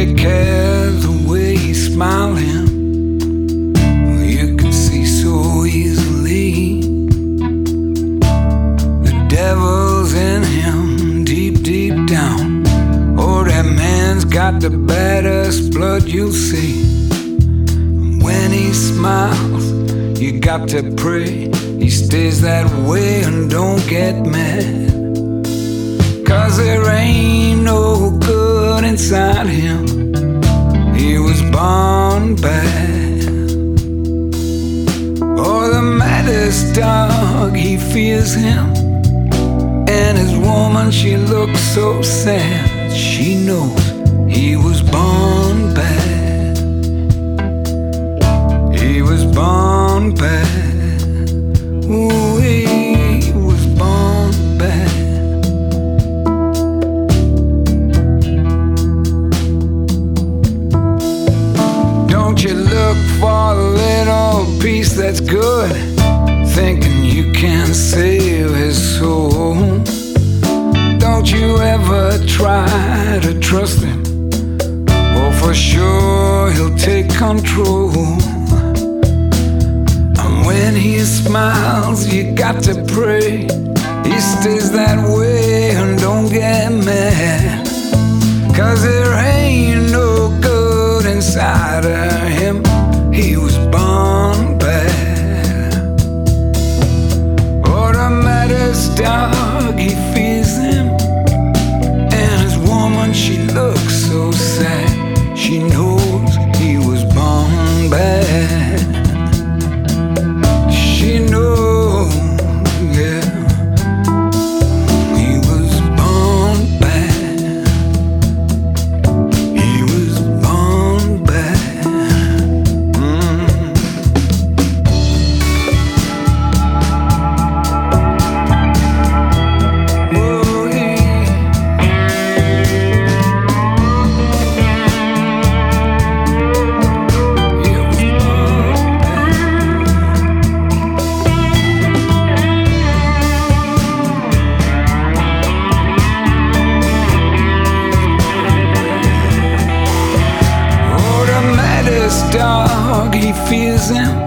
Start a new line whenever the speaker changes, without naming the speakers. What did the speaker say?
take care of the way he's smiling. You can see so easily the devil's in him deep, deep down. Oh, that man's got the baddest blood you'll see. When he smiles, you got to pray he stays that way and don't get mad. 'Cause there ain't no good inside him. He was born bad. Oh, the maddest dog, he fears him. And his woman, she looks so sad. She knows he was born bad. He was born bad. Ooh, he was born bad. Don't you look for a little piece that's good, thinking you can save his soul. Don't you ever try to trust him, or for sure he'll take control. And when he smiles, you got to pray he stays that way and don't get mad. 'Cause there ain't no good inside of him. He was born bad. Oh, the maddest dog, he fears him. And his woman, she looks so sad. She knows he was born bad. She knows, yeah, he was born bad. He was born bad. Oh, yeah. He was born bad. Oh, the maddest dog, he fears him.